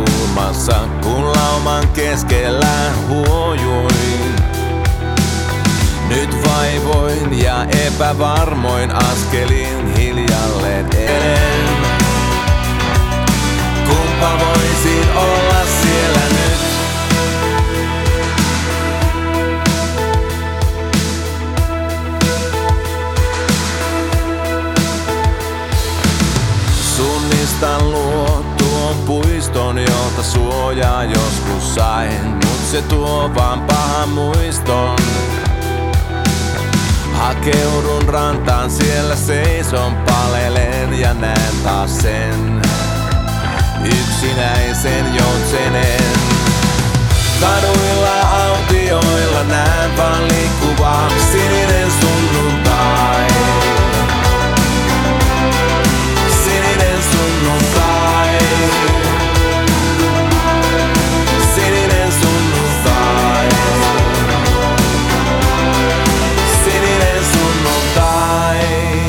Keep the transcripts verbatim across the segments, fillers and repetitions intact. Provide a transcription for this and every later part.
kulmassa, kun lauman keskellä huojuin. Nyt vaivoin ja epävarmoin askelin hiljalleen eden. Kumpa voisin olla siellä nyt? Sunnistan luo tuon puiston, jolta suojaa joskus sain, mut se tuo vaan pahan muiston. Hakeudun rantaan, siellä seison, palelen ja näen taas sen yksinäisen joutsenen. Kaduilla, autioilla näen vaan liikkuvaa sininen sunnuntai. Sininen sunnuntai. Sininen sunnuntai. Sininen sunnuntai.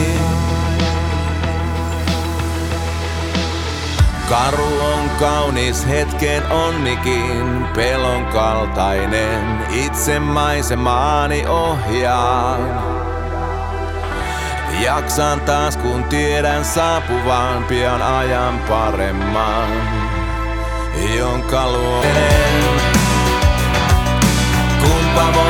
Karu on kaunis, hetken onnikin, pelon kaltainen, itse maisemaani ohjaan. Jaksan taas, kun tiedän saapuvan pian ajan paremman, jonka luo menen. Kumpa voi